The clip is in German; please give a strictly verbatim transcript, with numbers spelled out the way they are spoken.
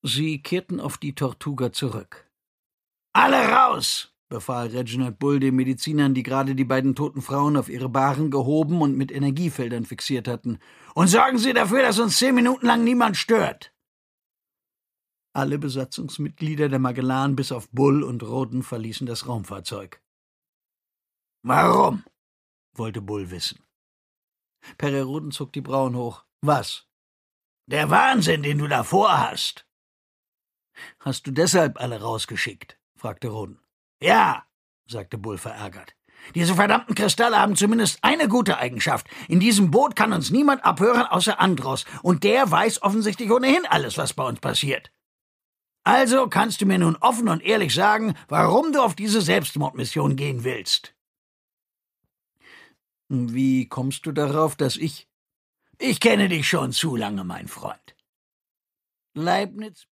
Sie kehrten auf die Tortuga zurück. »Alle raus!« befahl Reginald Bull den Medizinern, die gerade die beiden toten Frauen auf ihre Bahren gehoben und mit Energiefeldern fixiert hatten. »Und sorgen Sie dafür, dass uns zehn Minuten lang niemand stört!« Alle Besatzungsmitglieder der Magellan bis auf Bull und Roden verließen das Raumfahrzeug. »Warum?« wollte Bull wissen. Perry-Roden zog die Brauen hoch. »Was?« »Der Wahnsinn, den du da vorhast.« »Hast du deshalb alle rausgeschickt?« fragte Roden. »Ja«, sagte Bull verärgert. »Diese verdammten Kristalle haben zumindest eine gute Eigenschaft. In diesem Boot kann uns niemand abhören außer Andros, und der weiß offensichtlich ohnehin alles, was bei uns passiert. Also kannst du mir nun offen und ehrlich sagen, warum du auf diese Selbstmordmission gehen willst.« »Wie kommst du darauf, dass ich...« »Ich kenne dich schon zu lange, mein Freund. Leibniz